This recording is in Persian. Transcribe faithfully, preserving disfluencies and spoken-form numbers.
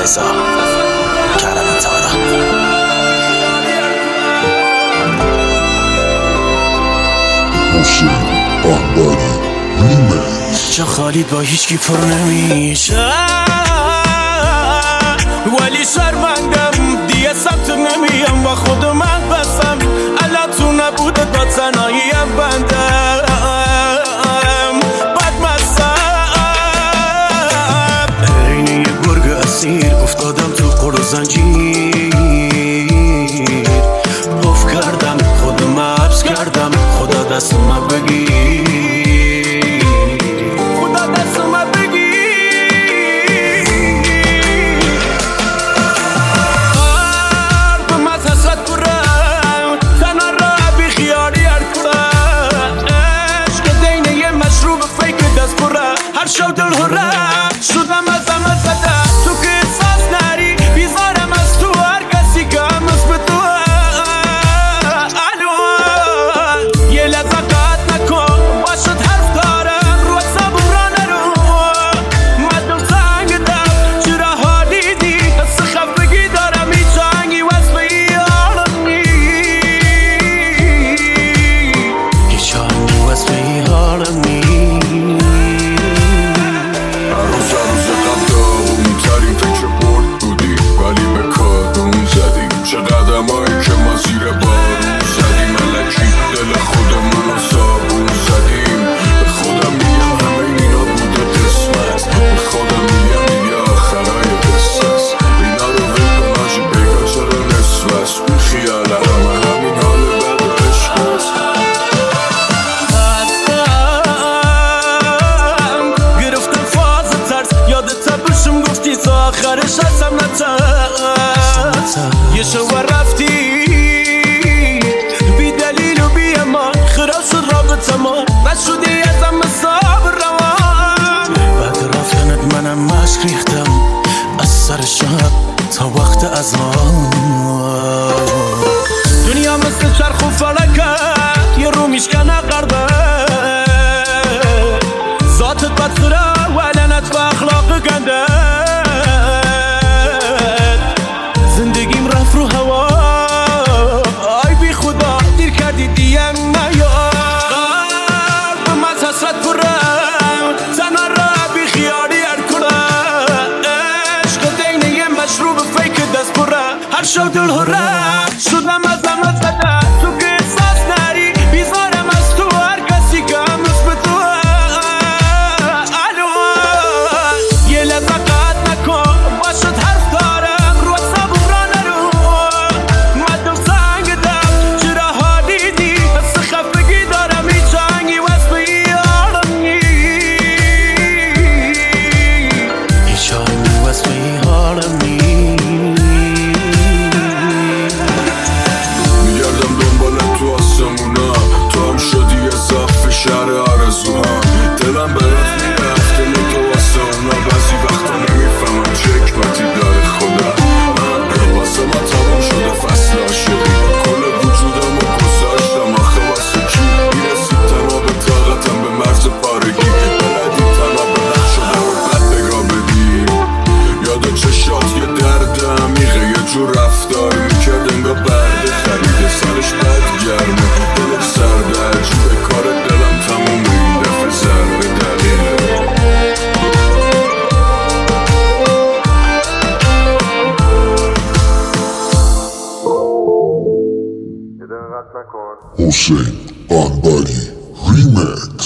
رضا کرم تارا. حسین آنباری ریمیکس. جا خالی با هیچکی پر نمیشه ولی شرمندم دیگه سمت نمیم و خود من بسم الان تو نبوده با تنهاییم بندم بدمستم عین یه گرگ اسیر افتادم تو قل و زنجیر قف کردم خودم حبس کردم خدا دست من بگیر خدا دست من بگیر قلبم از حسرت برم تنها را بی خیالی هر کنم عشق دینه یه مشروب فیک دست برم هر شو دل هرم شدم از همه زده تو که احساس نری بیزارم از تو هر کسی که هنوز به تو یه لحظه قطع نکن باشد حرف دارم رو حسابم را نرو مدل سنگدم چرا حالی دی حس خفگی دارم هیچ آهنگی وصف یارم نی هیچ آهنگی وصف یارم نی روز روز قبل ترین فکر برد بودی ولی به کارون زدیم چه قدمایی که ما زیر بارون زدیم الکی دل خودمون رو صابون زدیم به خودم میگم همه اینا بوده قسمت به خودم میگم دیگه آخرای قصه است اینا رو ول کن آجی بگا چرا نصف است بی خیال همه همین حال بد و عشق است گرفتم فاز ترس یادت بشم گفتی تا آخرش هستم نترس یه شوار رفتی بی دلیل و بی امان خراب شد رابطه ما نشدی ازم مثاب روان بعد رفتنت منم مشک ریختم از سر شب تا وقت اذان دنیا مثل چرخ و فلکه یه رو میشکنه قربه ذاتت بدخوره و لعنت به اخلاق گنده زندگیم رفت رو هوا آی بی خدا دیر کردی دیم نیا قلبم از حسرت برم تنها را بی خیالی هر کنم عشق دینه یه مشروب فیک دست برم هر شو دل هرم شدم از همه زده تو که احساس نری بیزارم از تو هر کسی که هنوز به تو یه لحظه قطع نکن باشد حرف دارم رو حسابم را نرو مدل سنگدم چرا حالی دی حس خفگی دارم هیچ آهنگی وصف یارم نی هیچ آهنگی وصف یارم نی میگردم دنبال تو آسمونا تو هم شدی اضافه شهر آرزوها دلم برات میرفته تو واسه اونا بعضی وقتا نمیفهمم چه حکمتی داره خدا من واسه ما تمام شده فصل عاشقی کل وجودم رو گذاشتم آخه واسه کی میرسید تنها به طاقتم به مرز پارگی بلدی تنها به نقش شدم و بد بگاه بدی یاد چشات یه درد عمیقه یه جور رفتار میکرد انگاه برده خریده سرش بد گرمه دلت سرده عجیبه کار دلم تمومه این دفعه ضربه دلیله حسین آنباری ریمیکس.